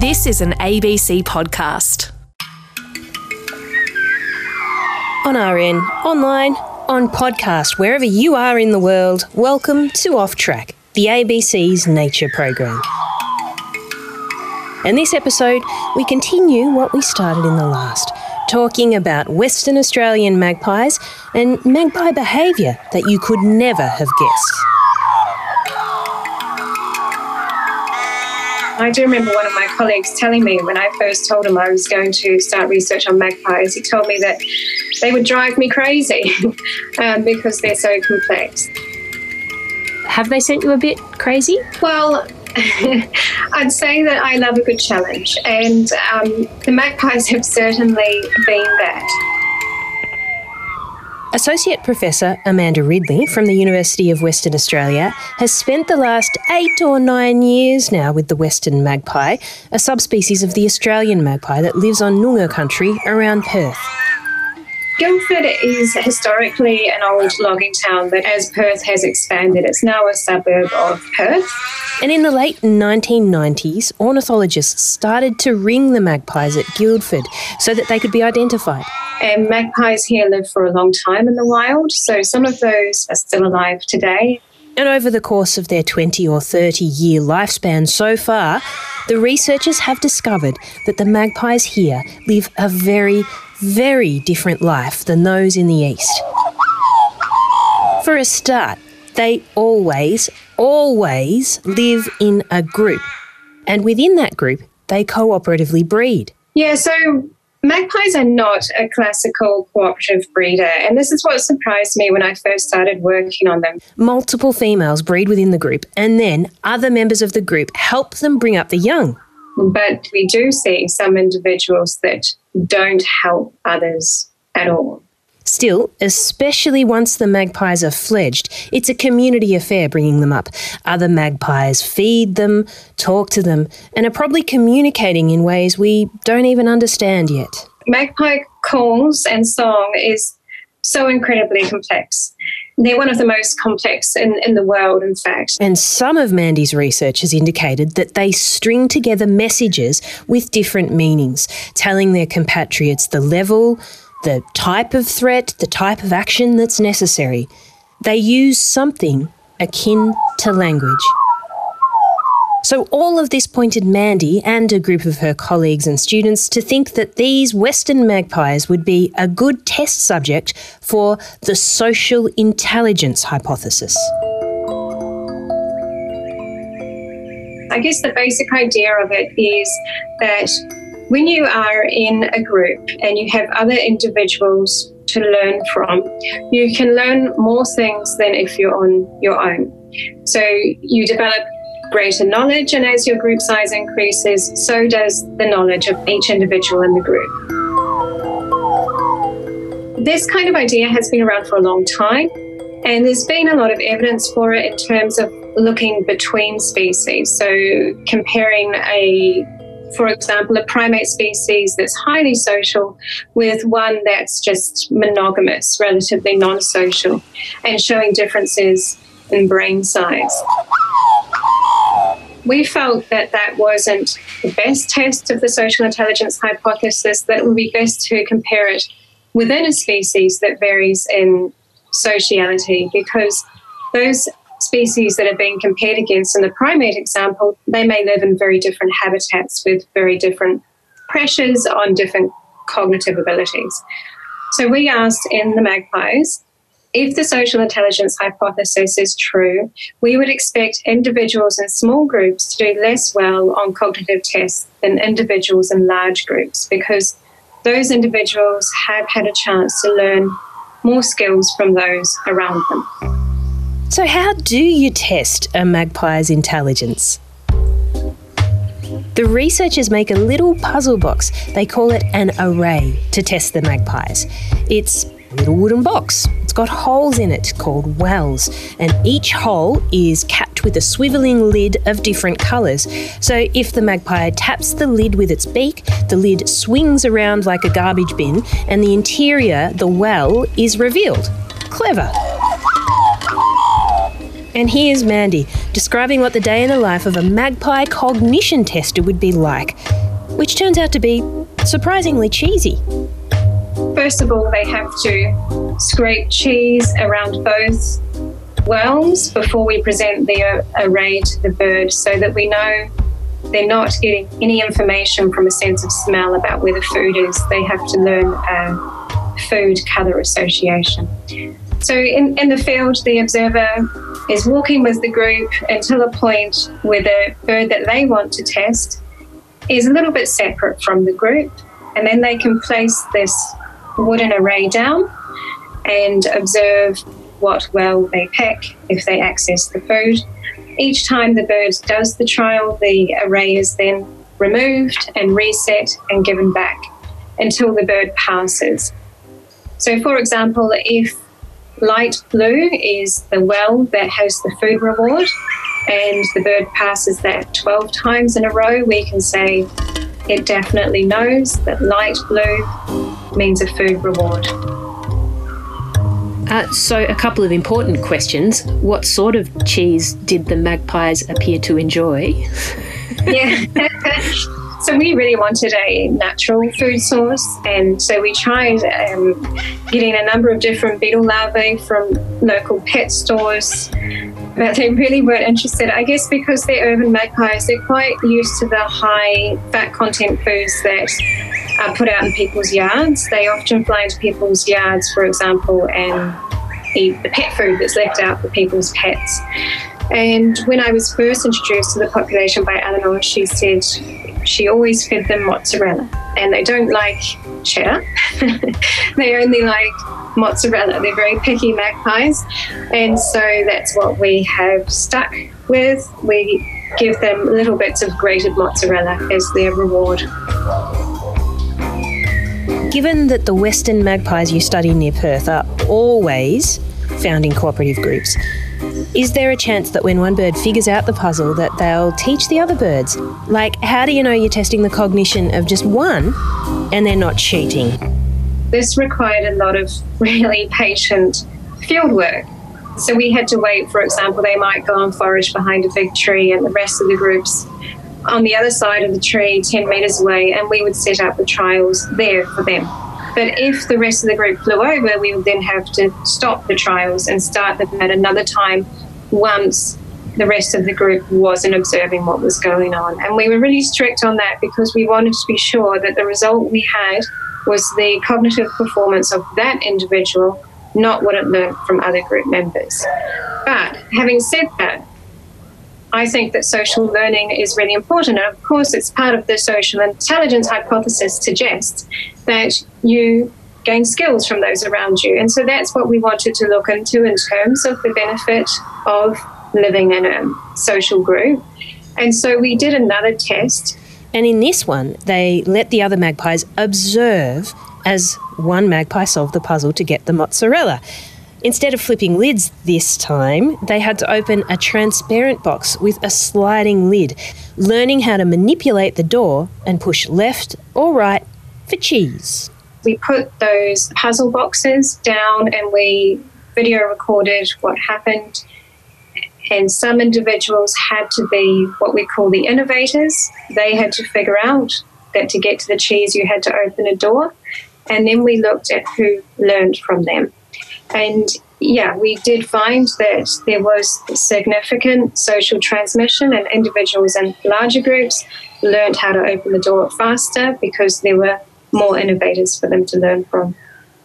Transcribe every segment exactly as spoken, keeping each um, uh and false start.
This is an A B C podcast. On R N, online, on podcast, wherever you are in the world, welcome to Off Track, the A B C's nature program. In this episode, we continue what we started in the last, talking about Western Australian magpies and magpie behaviour that you could never have guessed. I do remember one of my colleagues telling me when I first told him I was going to start research on magpies, he told me that they would drive me crazy um, because they're so complex. Have they sent you a bit crazy? Well, I'd say that I love a good challenge, and um, the magpies have certainly been that. Associate Professor Amanda Ridley from the University of Western Australia has spent the last eight or nine years now with the Western magpie, a subspecies of the Australian magpie that lives on Noongar country around Perth. Guildford is historically an old logging town, but as Perth has expanded, it's now a suburb of Perth. And in the late nineteen nineties, ornithologists started to ring the magpies at Guildford so that they could be identified. And magpies here live for a long time in the wild, so some of those are still alive today. And over the course of their twenty or thirty year lifespan so far, the researchers have discovered that the magpies here live a very, very different life than those in the east. For a start, they always, always live in a group. And within that group, they cooperatively breed. Yeah, so magpies are not a classical cooperative breeder, and this is what surprised me when I first started working on them. Multiple females breed within the group, and then other members of the group help them bring up the young. But we do see some individuals that don't help others at all. Still, especially once the magpies are fledged, it's a community affair bringing them up. Other magpies feed them, talk to them, and are probably communicating in ways we don't even understand yet. Magpie calls and song is so incredibly complex. They're one of the most complex in, in the world, in fact. And some of Mandy's research has indicated that they string together messages with different meanings, telling their compatriots the level, the type of threat, the type of action that's necessary. They use something akin to language. So all of this pointed Mandy and a group of her colleagues and students to think that these Western magpies would be a good test subject for the social intelligence hypothesis. I guess the basic idea of it is that when you are in a group and you have other individuals to learn from, you can learn more things than if you're on your own. So you develop greater knowledge, and as your group size increases, so does the knowledge of each individual in the group. This kind of idea has been around for a long time, and there's been a lot of evidence for it in terms of looking between species. So comparing a For example, a primate species that's highly social with one that's just monogamous, relatively non-social, and showing differences in brain size. We felt that that wasn't the best test of the social intelligence hypothesis, that it would be best to compare it within a species that varies in sociality, because those species that are being compared against in the primate example, they may live in very different habitats with very different pressures on different cognitive abilities. So we asked in the magpies, if the social intelligence hypothesis is true, we would expect individuals in small groups to do less well on cognitive tests than individuals in large groups, because those individuals have had a chance to learn more skills from those around them. So how do you test a magpie's intelligence? The researchers make a little puzzle box. They call it an array to test the magpies. It's a little wooden box. It's got holes in it called wells, and each hole is capped with a swivelling lid of different colours. So if the magpie taps the lid with its beak, the lid swings around like a garbage bin, and the interior, the well, is revealed. Clever. And here's Mandy describing what the day in the life of a magpie cognition tester would be like, which turns out to be surprisingly cheesy. First of all, they have to scrape cheese around both wells before we present the uh, array to the bird, so that we know they're not getting any information from a sense of smell about where the food is. They have to learn uh, food colour association. So in, in the field, the observer is walking with the group until a point where the bird that they want to test is a little bit separate from the group, and then they can place this wooden array down and observe what well they pick if they access the food. Each time the bird does the trial, the array is then removed and reset and given back until the bird passes. So, for example, if light blue is the well that has the food reward and the bird passes that twelve times in a row, we can say it definitely knows that light blue means a food reward. Uh, so a couple of important questions. What sort of cheese did the magpies appear to enjoy? Yeah. So we really wanted a natural food source, and so we tried um, getting a number of different beetle larvae from local pet stores, but they really weren't interested. I guess because they're urban magpies, they're quite used to the high fat content foods that are put out in people's yards. They often fly into people's yards, for example, and eat the pet food that's left out for people's pets. And when I was first introduced to the population by Eleanor, she said she always fed them mozzarella, and they don't like cheddar. They only like mozzarella. They're very picky magpies, and so that's what we have stuck with. We give them little bits of grated mozzarella as their reward. Given that the western magpies you study near Perth are always found in cooperative groups, is there a chance that when one bird figures out the puzzle that they'll teach the other birds? Like, how do you know you're testing the cognition of just one and they're not cheating? This required a lot of really patient field work. So we had to wait, for example, they might go and forage behind a big tree and the rest of the groups on the other side of the tree, ten metres away, and we would set up the trials there for them. But if the rest of the group flew over, we would then have to stop the trials and start them at another time once the rest of the group wasn't observing what was going on. And we were really strict on that because we wanted to be sure that the result we had was the cognitive performance of that individual, not what it learned from other group members. But having said that, I think that social learning is really important. And of course, it's part of the social intelligence hypothesis suggests that you gain skills from those around you. And so that's what we wanted to look into in terms of the benefit of living in a social group. And so we did another test. And in this one, they let the other magpies observe as one magpie solved the puzzle to get the mozzarella. Instead of flipping lids this time, they had to open a transparent box with a sliding lid, learning how to manipulate the door and push left or right for cheese. We put those puzzle boxes down and we video recorded what happened. And some individuals had to be what we call the innovators. They had to figure out that to get to the cheese, you had to open a door. And then we looked at who learned from them. And yeah, we did find that there was significant social transmission, and individuals in larger groups learned how to open the door faster because there were more innovators for them to learn from.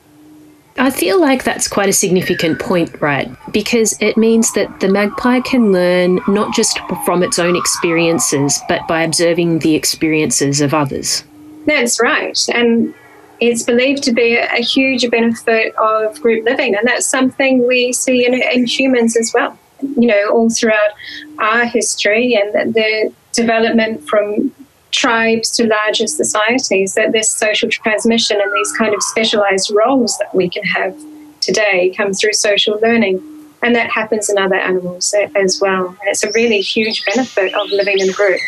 I feel like that's quite a significant point, right? Because it means that the magpie can learn not just from its own experiences, but by observing the experiences of others. That's right. And it's believed to be a huge benefit of group living, and that's something we see in, in humans as well. You know, all throughout our history and the development from tribes to larger societies, that this social transmission and these kind of specialised roles that we can have today come through social learning. And that happens in other animals as well. And it's a really huge benefit of living in a group.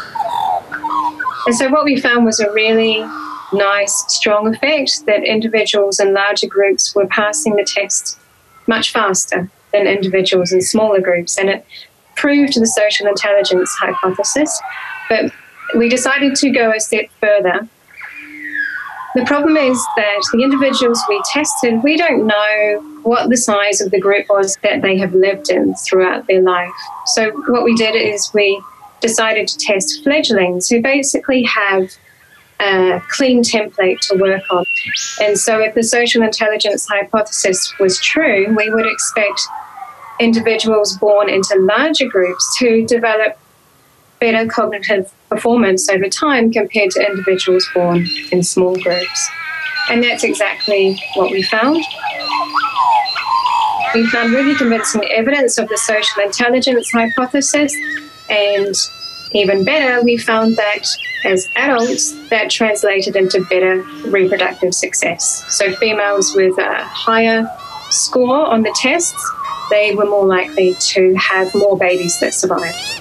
And so what we found was a really nice, strong effect that individuals in larger groups were passing the test much faster than individuals in smaller groups, and it proved the social intelligence hypothesis. But we decided to go a step further. The problem is that the individuals we tested, we don't know what the size of the group was that they have lived in throughout their life. So what we did is we decided to test fledglings who basically have a clean template to work on. And so if the social intelligence hypothesis was true, we would expect individuals born into larger groups to develop better cognitive performance over time compared to individuals born in small groups. And that's exactly what we found. We found really convincing evidence of the social intelligence hypothesis, and even better, we found that as adults, that translated into better reproductive success. So females with a higher score on the tests, they were more likely to have more babies that survived.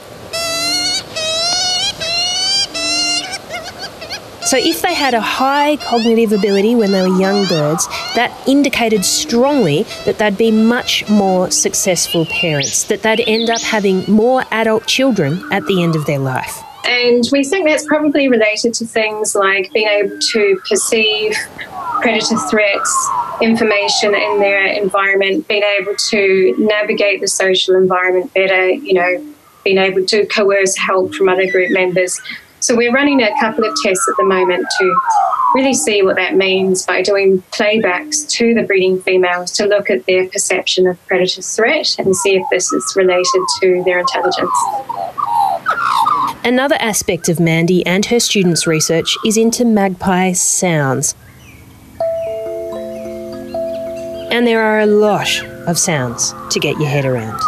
So if they had a high cognitive ability when they were young birds, that indicated strongly that they'd be much more successful parents, that they'd end up having more adult children at the end of their life. And we think that's probably related to things like being able to perceive predator threats, information in their environment, being able to navigate the social environment better, you know, being able to coerce help from other group members. So we're running a couple of tests at the moment to really see what that means by doing playbacks to the breeding females to look at their perception of predator threat and see if this is related to their intelligence. Another aspect of Mandy and her students' research is into magpie sounds. And there are a lot of sounds to get your head around.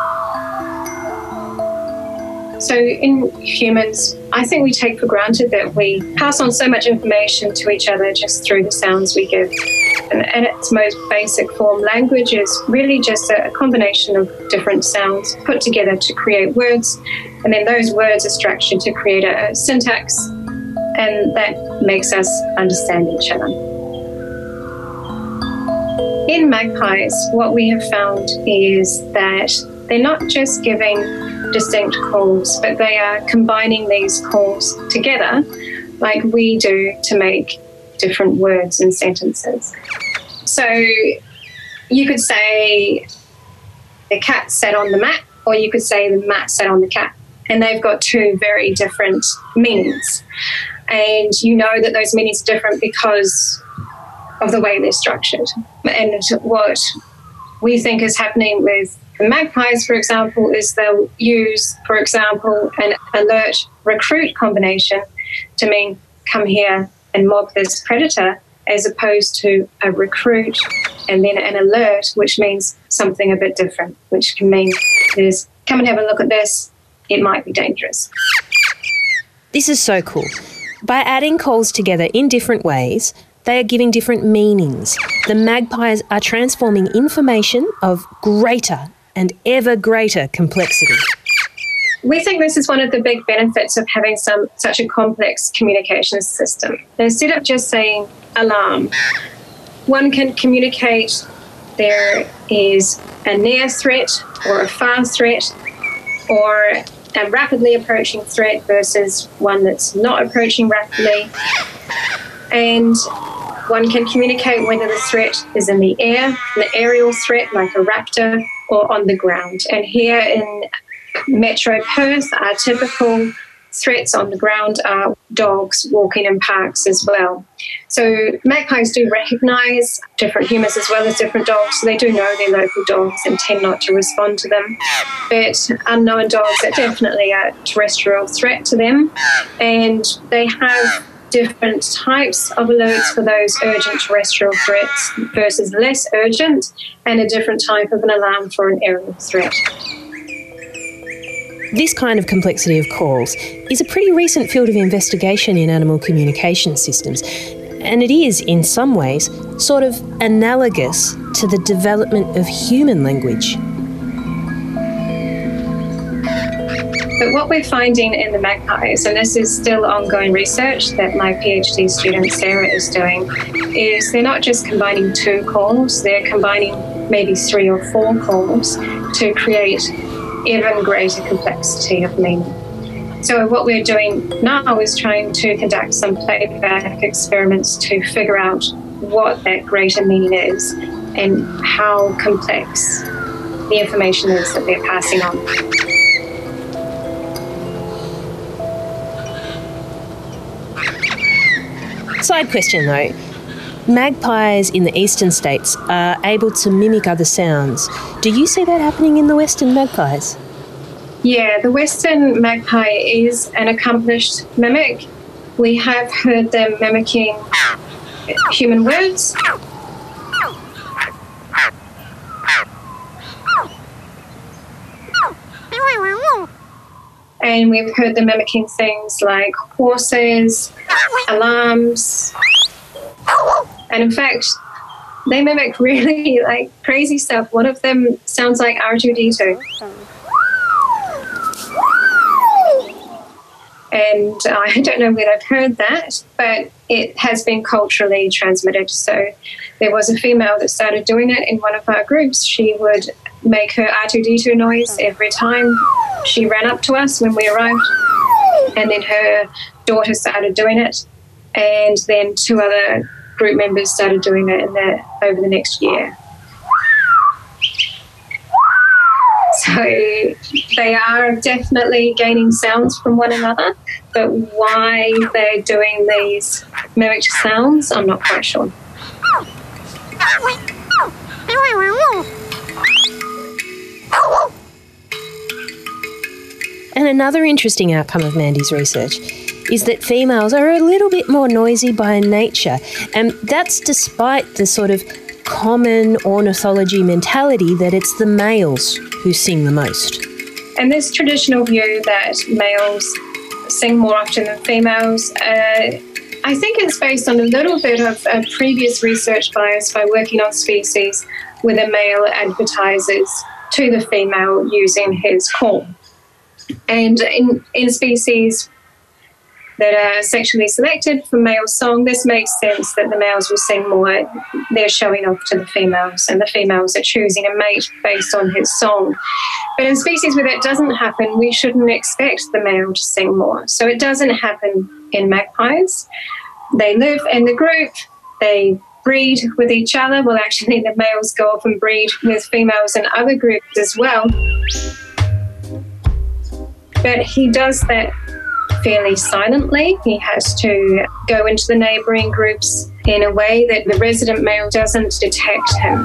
So in humans, I think we take for granted that we pass on so much information to each other just through the sounds we give. And in its most basic form, language is really just a combination of different sounds put together to create words. And then those words are structured to create a syntax, and that makes us understand each other. In magpies, what we have found is that they're not just giving distinct calls, but they are combining these calls together like we do to make different words and sentences. So you could say the cat sat on the mat, or you could say the mat sat on the cat, and they've got two very different meanings. And you know that those meanings are different because of the way they're structured. And what we think is happening with the magpies, for example, is they'll use, for example, an alert recruit combination to mean come here and mob this predator, as opposed to a recruit and then an alert, which means something a bit different, which can mean is come and have a look at this, it might be dangerous. This is so cool. By adding calls together in different ways, they are giving different meanings. The magpies are transforming information of greater and ever greater complexity. We think this is one of the big benefits of having some such a complex communication system. Instead of just saying alarm, one can communicate there is a near threat or a far threat, or a rapidly approaching threat versus one that's not approaching rapidly. And one can communicate whether the threat is in the air, an aerial threat like a raptor, or on the ground. And here in Metro Perth, our typical threats on the ground are dogs walking in parks as well. So magpies do recognise different humans as well as different dogs, so they do know their local dogs and tend not to respond to them. But unknown dogs are definitely a terrestrial threat to them, and they have different types of alerts for those urgent terrestrial threats versus less urgent, and a different type of an alarm for an aerial threat. This kind of complexity of calls is a pretty recent field of investigation in animal communication systems, and it is, in some ways, sort of analogous to the development of human language. But what we're finding in the magpies, and this is still ongoing research that my PhD student Sarah is doing, is they're not just combining two calls, they're combining maybe three or four calls to create even greater complexity of meaning. So what we're doing now is trying to conduct some playback experiments to figure out what that greater meaning is and how complex the information is that they're passing on. Side question though. Magpies in the eastern states are able to mimic other sounds. Do you see that happening in the western magpies? Yeah, the western magpie is an accomplished mimic. We have heard them mimicking human words. And we've heard them mimicking things like horses, alarms. And in fact, they mimic really like crazy stuff. One of them sounds like R two D two. And I don't know where I've heard that, but it has been culturally transmitted. So there was a female that started doing it in one of our groups. She would make her R two D two noise every time she ran up to us when we arrived. And then her daughter started doing it. And then two other group members started doing it in the, over the next year. So they are definitely gaining sounds from one another, but why they're doing these mimicked sounds, I'm not quite sure. And another interesting outcome of Mandy's research is that females are a little bit more noisy by nature, and that's despite the sort of common ornithology mentality that it's the males who sing the most. And this traditional view that males sing more often than females, uh, I think it's based on a little bit of a previous research bias by working on species where the male advertises to the female using his call. And in, in species that are sexually selected for male song, this makes sense that the males will sing more. They're showing off to the females, and the females are choosing a mate based on his song. But in species where that doesn't happen, we shouldn't expect the male to sing more. So it doesn't happen in magpies. They live in the group, they breed with each other. Well, actually, the males go off and breed with females in other groups as well. But he does that fairly silently. He has to go into the neighbouring groups in a way that the resident male doesn't detect him.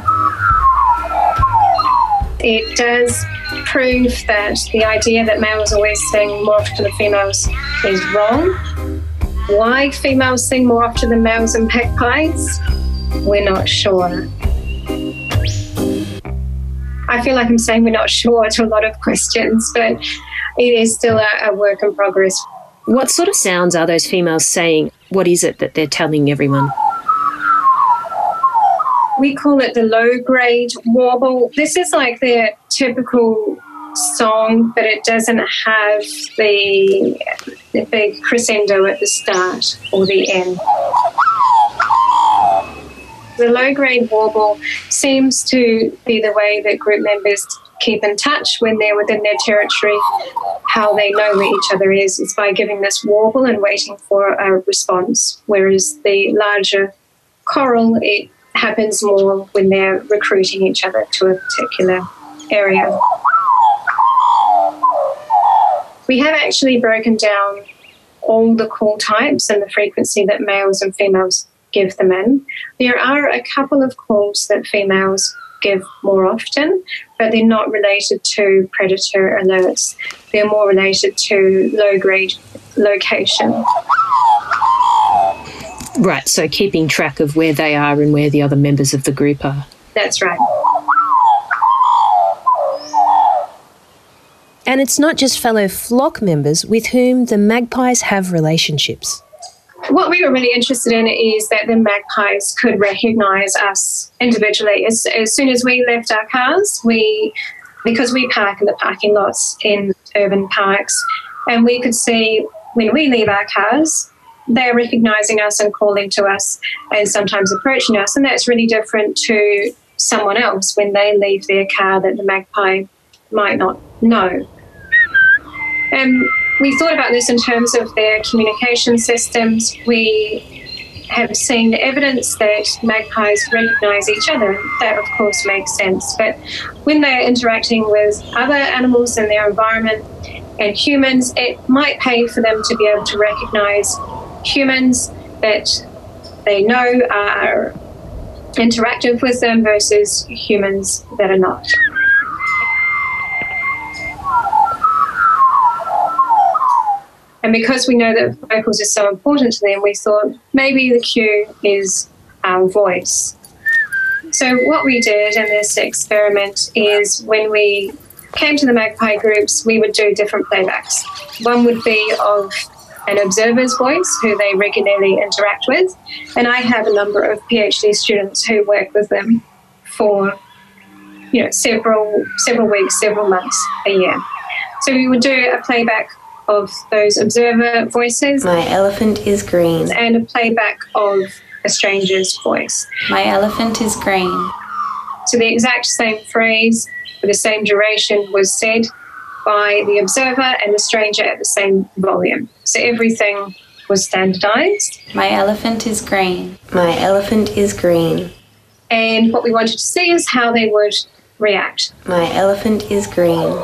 It does prove that the idea that males always sing more often than females is wrong. Why females sing more often than males in magpies, we're not sure. I feel like I'm saying we're not sure to a lot of questions, but it is still a, a work in progress. What sort of sounds are those females saying? What is it that they're telling everyone? We call it the low-grade warble. This is like their typical song, but it doesn't have the, the big crescendo at the start or the end. The low-grade warble seems to be the way that group members keep in touch when they're within their territory. How they know where each other is is by giving this warble and waiting for a response, whereas the larger choral, it happens more when they're recruiting each other to a particular area. We have actually broken down all the call types and the frequency that males and females give them in. There are a couple of calls that females give more often, but they're not related to predator alerts. They're more related to low-grade location. Right, so keeping track of where they are and where the other members of the group are. That's right. And it's not just fellow flock members with whom the magpies have relationships. What we were really interested in is that the magpies could recognise us individually. As, as soon as we left our cars, we, because we park in the parking lots in urban parks, and we could see when we leave our cars, they're recognising us and calling to us and sometimes approaching us. And that's really different to someone else when they leave their car that the magpie might not know. Um, we thought about this in terms of their communication systems. We have seen evidence that magpies recognise each other. That, of course, makes sense. But when they're interacting with other animals in their environment and humans, it might pay for them to be able to recognise humans that they know are interactive with them versus humans that are not. And because we know that vocals are so important to them, we thought maybe the cue is our voice. So what we did in this experiment is when we came to the magpie groups, we would do different playbacks. One would be of an observer's voice who they regularly interact with. And I have a number of PhD students who work with them for, you know, several several weeks, several months, a year. So we would do a playback of those observer voices. My elephant is green. And a playback of a stranger's voice. My elephant is green. So the exact same phrase for the same duration was said by the observer and the stranger at the same volume. So everything was standardized. My elephant is green. My elephant is green. And what we wanted to see is how they would react. My elephant is green.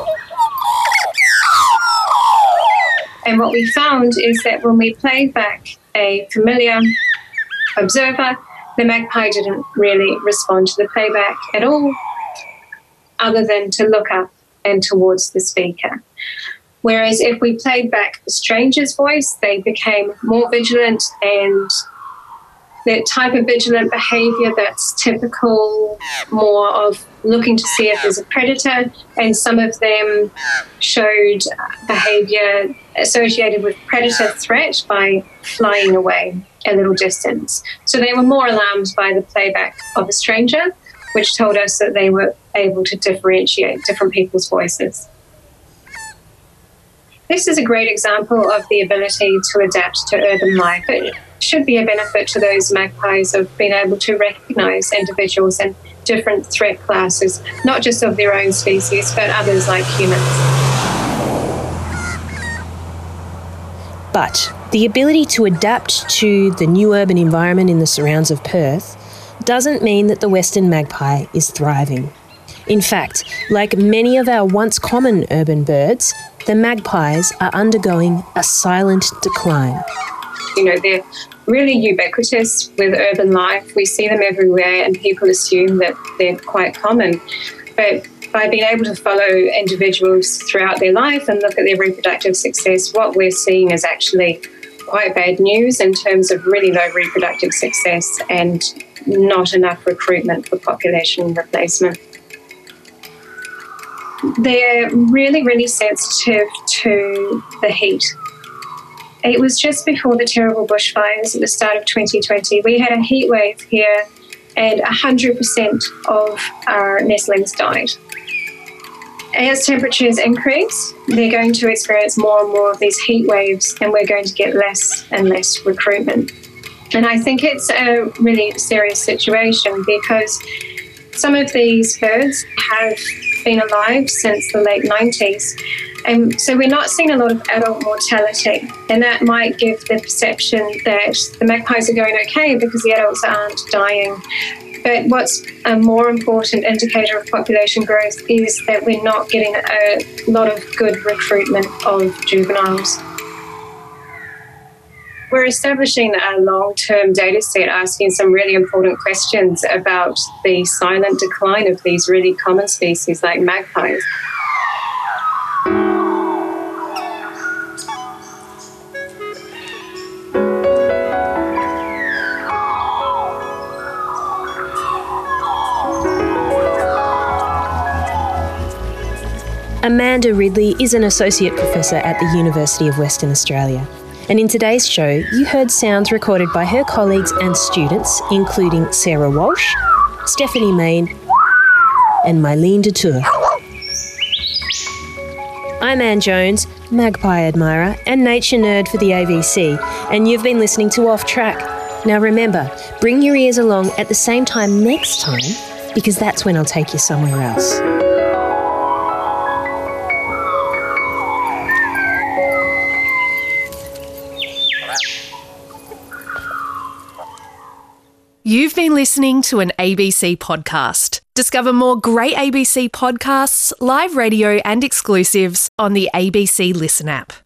And what we found is that when we played back a familiar observer, the magpie didn't really respond to the playback at all, other than to look up and towards the speaker. Whereas if we played back a stranger's voice, they became more vigilant, and that type of vigilant behaviour that's typical, more of looking to see if there's a predator, and some of them showed behaviour associated with predator threat by flying away a little distance. So they were more alarmed by the playback of a stranger, which told us that they were able to differentiate different people's voices. This is a great example of the ability to adapt to urban life. It should be a benefit to those magpies of being able to recognise individuals in different threat classes, not just of their own species, but others like humans. But the ability to adapt to the new urban environment in the surrounds of Perth doesn't mean that the Western magpie is thriving. In fact, like many of our once common urban birds, the magpies are undergoing a silent decline. You know, they're really ubiquitous with urban life. We see them everywhere and people assume that they're quite common. But by being able to follow individuals throughout their life and look at their reproductive success, what we're seeing is actually quite bad news in terms of really low reproductive success and not enough recruitment for population replacement. They're really, really sensitive to the heat. It was just before the terrible bushfires at the start of twenty twenty. We had a heat wave here and one hundred percent of our nestlings died. As temperatures increase, they're going to experience more and more of these heat waves, and we're going to get less and less recruitment. And I think it's a really serious situation because some of these birds have been alive since the late nineties. And so we're not seeing a lot of adult mortality, and that might give the perception that the magpies are going okay because the adults aren't dying. But what's a more important indicator of population growth is that we're not getting a lot of good recruitment of juveniles. We're establishing a long-term data set asking some really important questions about the silent decline of these really common species like magpies. Amanda Ridley is an Associate Professor at the University of Western Australia. And in today's show, you heard sounds recorded by her colleagues and students, including Sarah Walsh, Stephanie Main, and Mylene Detour. I'm Anne Jones, magpie admirer and nature nerd for the A B C, and you've been listening to Off Track. Now remember, bring your ears along at the same time next time because that's when I'll take you somewhere else. You've been listening to an A B C podcast. Discover more great A B C podcasts, live radio and exclusives on the A B C Listen app.